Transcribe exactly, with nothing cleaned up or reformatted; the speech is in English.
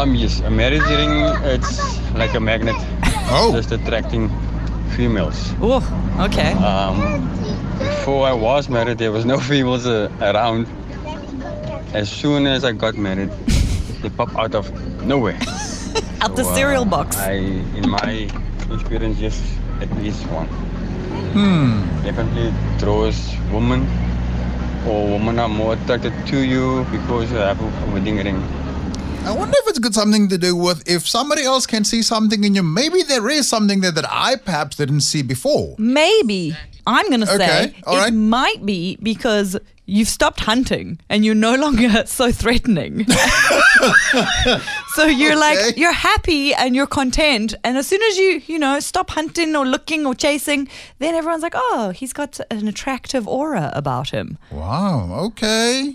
Um, yes, a marriage ring, it's like a magnet, Oh, just attracting females. Oh, okay. Um, before I was married, there was no females uh, around. As soon as I got married, they pop out of nowhere. Out the So, uh, cereal box. I, in my experience, yes, at least one. hmm. Definitely draws women, or women are more attracted to you because you have a wedding ring. I wonder if it's got something to do with if somebody else can see something in you. Maybe there is something there that I perhaps didn't see before. Maybe. I'm going to say Okay, all it right. might be because you've stopped hunting and you're no longer so threatening. So you're like, Okay. you're happy and you're content. And as soon as you, you know, stop hunting or looking or chasing, then everyone's like, oh, he's got an attractive aura about him. Wow, okay.